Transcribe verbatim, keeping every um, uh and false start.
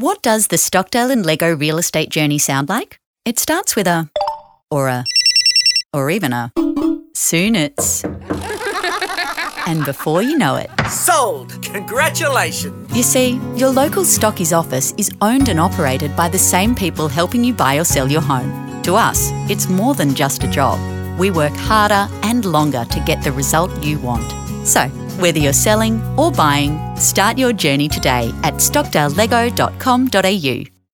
What does the Stockdale and Lego real estate journey sound like? It starts with a, or a, or even a. Soon it's. And before you know it, sold! Congratulations! You see, your local Stockies office is owned and operated by the same people helping you buy or sell your home. To us, it's more than just a job. We work harder and longer to get the result you want. So, whether you're selling or buying, start your journey today at stockdale lego dot com dot a u.